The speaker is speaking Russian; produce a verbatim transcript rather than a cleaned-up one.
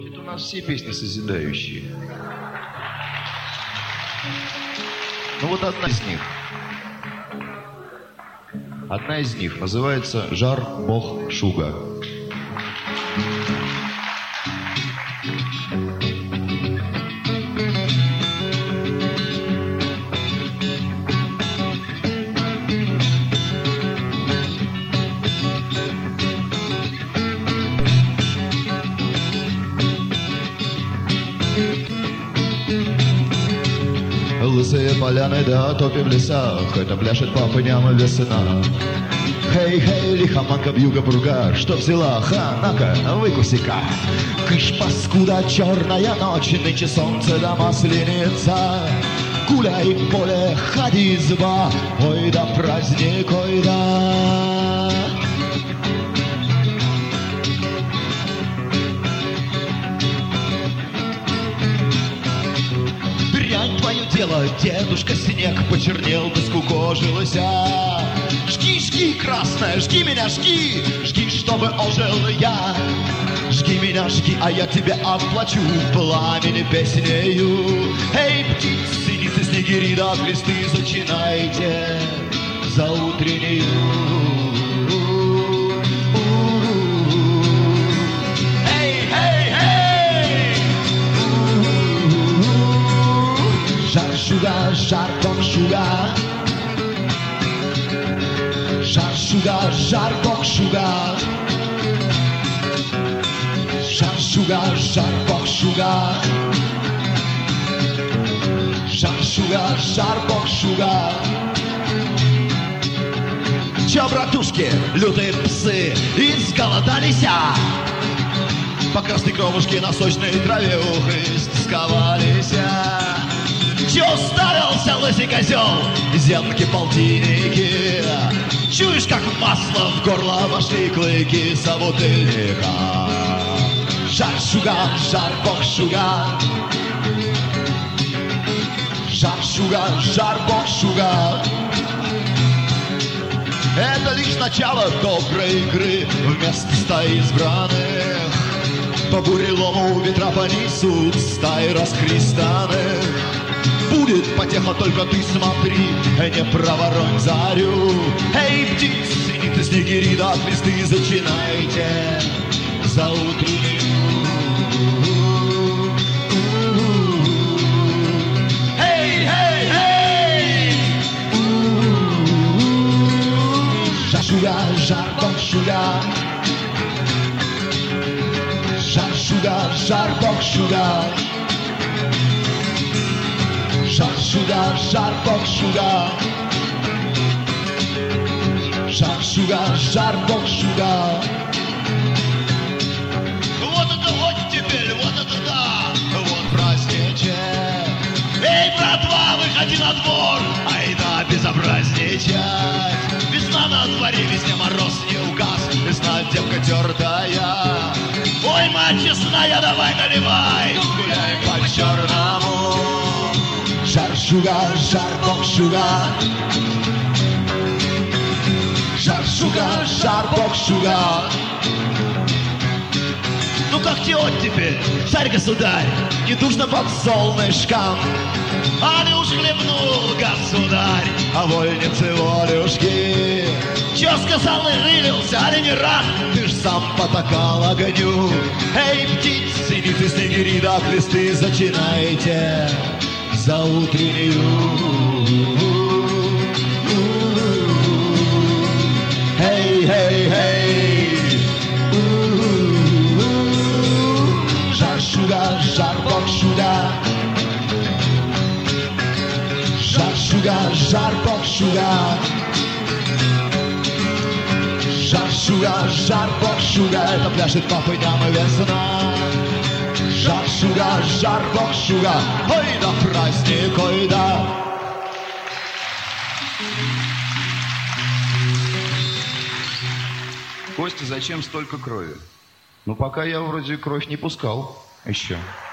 Это у нас все песни созидающие. Ну вот одна из них. Одна из них называется «Жар Бог Шуга». Лысые поляны, да топи в лесах, это пляшет по пням весна. Хей-хей, лихоманка, вьюга, пурга, что взяла, ха-на-ка, выкуси-ка. Кыш, паскуда, черная ночь, нынче солнце да масленица. Гуляй, поле, ходи, зба, ой да праздник, ой да. Твое дело, дедушка снег почернел, да скукожилася. Жги, жги, красная, жги меня, жги, жги, чтобы ожил я. Жги меня, жги, а я тебе отплачу пламени песнею. Эй, птицы, ницы, снегири, да кресты зачинайте за утреннюю. Жар, жар, бог шуга. Жар, шуга, жар, бог шуга. Жар, шуга, жар, бог шуга. Жар, шуга, жар, бог шуга. Чё, братушки, лютые псы, изголодались? По красной кровушке на сочной траве ухо сковались. Чё уставился, лысый козел? Зенки, полтинники. Чуешь, как масло в горло вошли клыки собутыльника. Жар, шуга, жар, бог шуга. Жар, шуга, жар, бог шуга. Это лишь начало доброй игры вместо стаи избранных. По бурелому ветра понесут стаи расхристанных. Будет потеха, только ты смотри, не проворонь зарю. Эй, птицы, ниты, снегири, да кресты зачинайте за утреннюю. Эй, эй, эй! Жар, шуга, жар, бог шуга. Жар, шуга, жар, бог шуга. Жар, шуга, жар, бог шуга. Жар, шуга, жар, бог шуга. Вот это вот теперь, вот это да, вот праздничек. Эй, братва, выходи на двор, ай да, безобразничать. Весна на дворе, везде мороз не угас, весна девка тертая. Ой, мать честная, давай наливай, гуляем по-черному. Жар, шуга, жар, бог шуга. Жар, шуга, жар, бог шуга. Ну как тебе теперь, царь-государь, не душно под солнышком? А ты уж хлебнул, государь, а вольницы волюшки. Чё сказал и рылился, а ли не рад? Ты ж сам потакал огню. Эй, птицы, ниты, снегири, да кресты зачинайте за утреннюю. Эй, эй, эй! Жар, шуга, жар, бог шуга. Жар, шуга, жар, бог шуга. Жар, шуга, жар, бог шуга. Это пляшет по пням весна. Жар, шуга, жар, бог шуга. Ой да праздник, ой да. Костя, зачем столько крови? Ну, пока я вроде кровь не пускал еще.